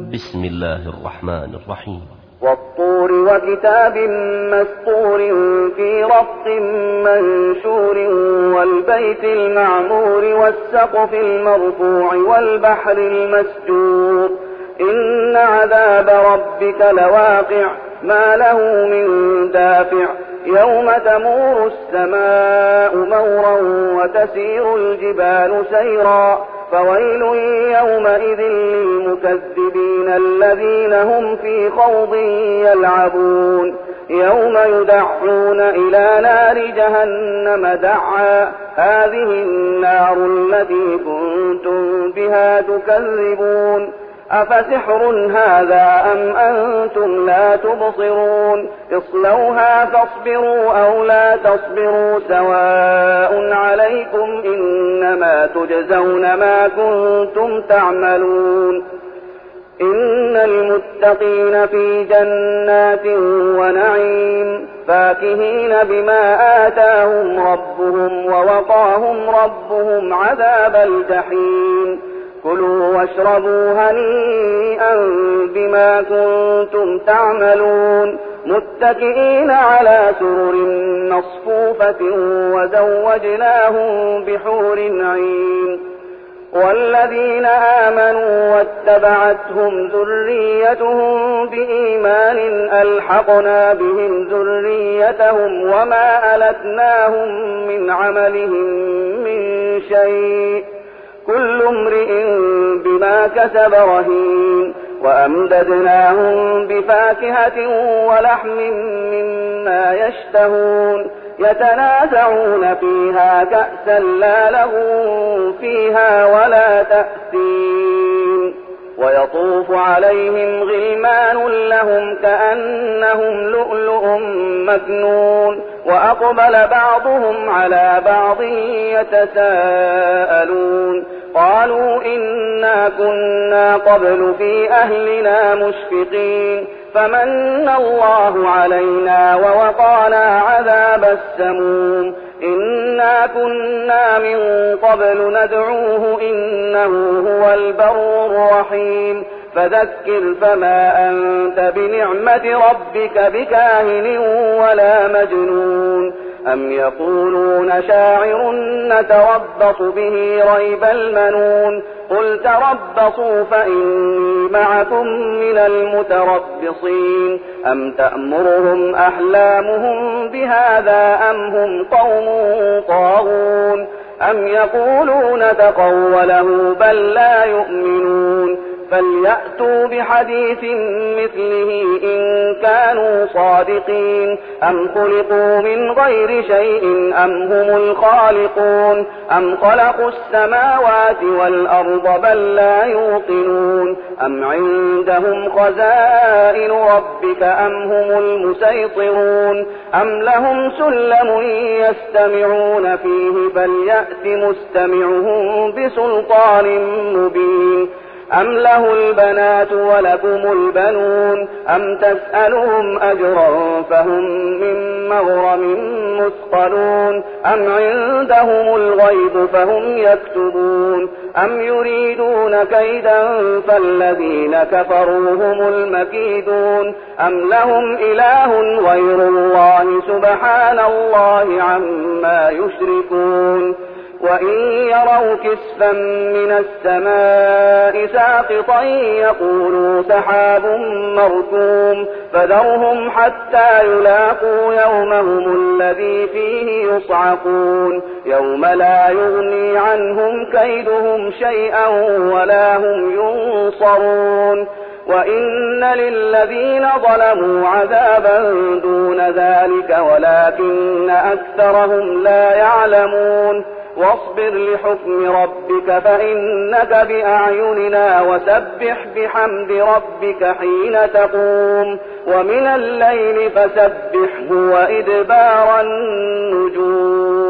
بسم الله الرحمن الرحيم. والطور وكتاب مسطور في رق منشور والبيت المعمور والسقف المرفوع والبحر المسجور إن عذاب ربك لواقع ما له من دافع يوم تمور السماء مورا وتسير الجبال سيرا فويل يومئذ للمكذبين الذين هم في خوض يلعبون يوم يدعون إلى نار جهنم دعا هذه النار التي كنتم بها تكذبون أفسحر هذا أم أنتم لا تبصرون اصلوها فاصبروا أو لا تصبروا سواء عليكم إنما تجزون ما كنتم تعملون إن المتقين في جنات ونعيم فاكهين بما آتاهم ربهم ووقاهم ربهم عذاب الجحيم كلوا واشربوا هنيئا بما كنتم تعملون متكئين على سرر مصفوفة وزوجناهم بحور عين والذين آمنوا واتبعتهم ذريتهم بإيمان ألحقنا بهم ذريتهم وما ألتناهم من عملهم من شيء كل امرئ بما كسب رهين وأمددناهم بفاكهة ولحم مما يشتهون يتنازعون فيها كأسا لا لغو فيها ولا تأثيم ويطوف عليهم غلمان لهم كأنهم لؤلؤ مكنون وأقبل بعضهم على بعض يتساءلون قالوا إنا كنا قبل في أهلنا مشفقين فمن الله علينا ووقانا عذاب السموم إنا كنا من قبل ندعوه إنه هو البر الرحيم فذكر فما أنت بنعمة ربك بكاهن ولا مجنون أم يقولون شاعر نتربص به ريب المنون قل تربصوا فإني معكم من المتربصين أم تأمرهم أحلامهم بهذا أم هم قوم طاغون أم يقولون تقوله بل لا يؤمنون فليأتوا بحديث مثله إن كانوا صادقين أم خلقوا من غير شيء أم هم الخالقون أم خلقوا السماوات والأرض بل لا يوقنون أم عندهم خزائن ربك أم هم المسيطرون أم لهم سلم يستمعون فيه فليأت مستمعهم بسلطان مبين أم له البنات ولكم البنون أم تسألهم أجرا فهم من مغرم مثقلون أم عندهم الغيب فهم يكتبون أم يريدون كيدا فالذين كفروا هم المكيدون أم لهم إله غير الله سبحان الله عما يشركون وإن يروا كسفا من السماء ساقطا يقولوا سحاب مركوم فذرهم حتى يلاقوا يومهم الذي فيه يصعقون يوم لا يغني عنهم كيدهم شيئا ولا هم ينصرون وإن للذين ظلموا عذابا دون ذلك ولكن أكثرهم لا يعلمون واصبر لحكم ربك فإنك بأعيننا وسبح بحمد ربك حين تقوم ومن الليل فسبحه وإدبار النجوم